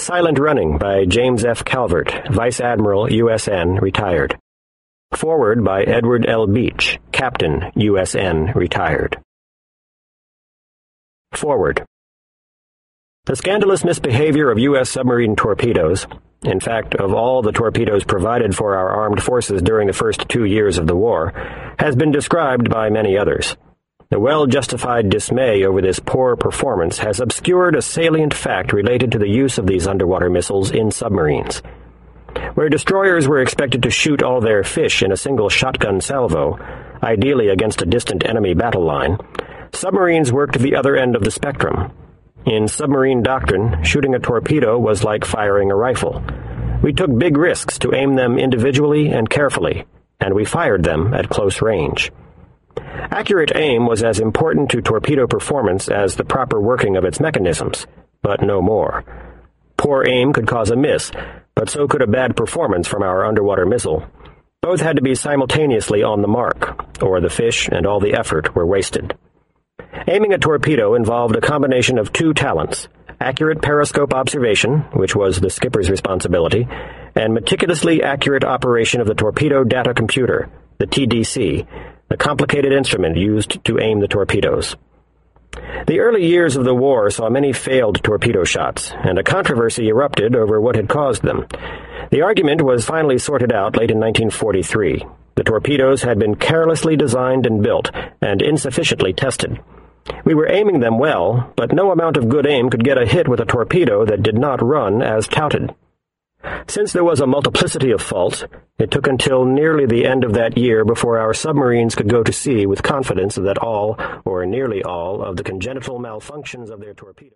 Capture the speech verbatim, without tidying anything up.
Silent Running by James F. Calvert, Vice Admiral, U S N, retired. Foreword by Edward L. Beach, Captain, U S N, retired. Foreword. The scandalous misbehavior of U S submarine torpedoes, in fact, of all the torpedoes provided for our armed forces during the first two years of the war, has been described by many others. The well-justified dismay over this poor performance has obscured a salient fact related to the use of these underwater missiles in submarines. Where destroyers were expected to shoot all their fish in a single shotgun salvo, ideally against a distant enemy battle line, submarines worked the other end of the spectrum. In submarine doctrine, shooting a torpedo was like firing a rifle. We took big risks to aim them individually and carefully, and we fired them at close range. Accurate aim was as important to torpedo performance as the proper working of its mechanisms, but no more. Poor aim could cause a miss, but so could a bad performance from our underwater missile. Both had to be simultaneously on the mark, or the fish and all the effort were wasted. Aiming a torpedo involved a combination of two talents: accurate periscope observation, which was the skipper's responsibility, and meticulously accurate operation of the torpedo data computer, the T D C, the complicated instrument used to aim the torpedoes. The early years of the war saw many failed torpedo shots, and a controversy erupted over what had caused them. The argument was finally sorted out late in nineteen forty-three. The torpedoes had been carelessly designed and built, and insufficiently tested. We were aiming them well, but no amount of good aim could get a hit with a torpedo that did not run as touted. Since there was a multiplicity of faults, it took until nearly the end of that year before our submarines could go to sea with confidence that all, or nearly all, of the congenital malfunctions of their torpedoes